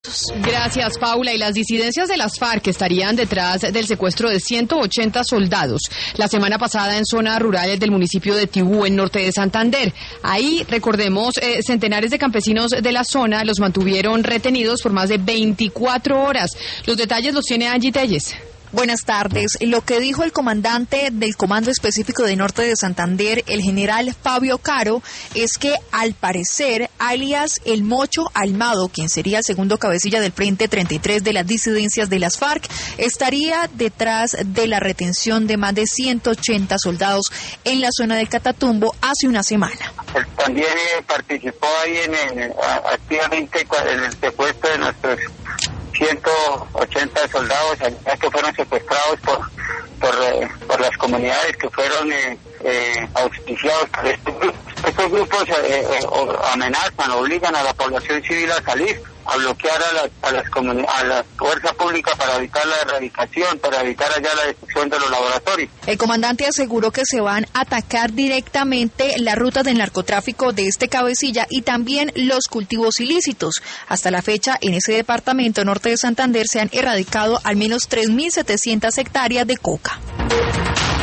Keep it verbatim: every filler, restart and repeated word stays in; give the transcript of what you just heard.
datos. Gracias, Paula. Y las disidencias de las FARC estarían detrás del secuestro de ciento ochenta soldados la semana pasada en zonas rurales del municipio de Tibú, en norte de Santander. Ahí, recordemos, eh, centenares de campesinos de la zona los mantuvieron retenidos por más de veinticuatro horas. Los detalles los tiene Angie Telles. Buenas tardes. Lo que dijo el comandante del Comando Específico de Norte de Santander, el general Fabio Caro, es que al parecer, alias El Mocho Almado, quien sería el segundo cabecilla del Frente treinta y tres de las disidencias de las FARC, estaría detrás de la retención de más de ciento ochenta soldados en la zona del Catatumbo hace una semana. Él también eh, participó ahí en el, activamente en el secuestro de nuestros ciento ochenta soldados que fueron secuestrados por por, eh, por las comunidades que fueron eh, eh, auspiciados por estos grupos. Estos grupos eh, eh, amenazan, obligan a la población civil a salir, a bloquear a la, a las comuni- a la fuerza pública para evitar la erradicación, para evitar allá la destrucción de los laboratorios. El comandante aseguró que se van a atacar directamente las rutas del narcotráfico de este cabecilla y también los cultivos ilícitos. Hasta la fecha, en ese departamento norte de Santander se han erradicado al menos tres mil setecientas hectáreas de coca.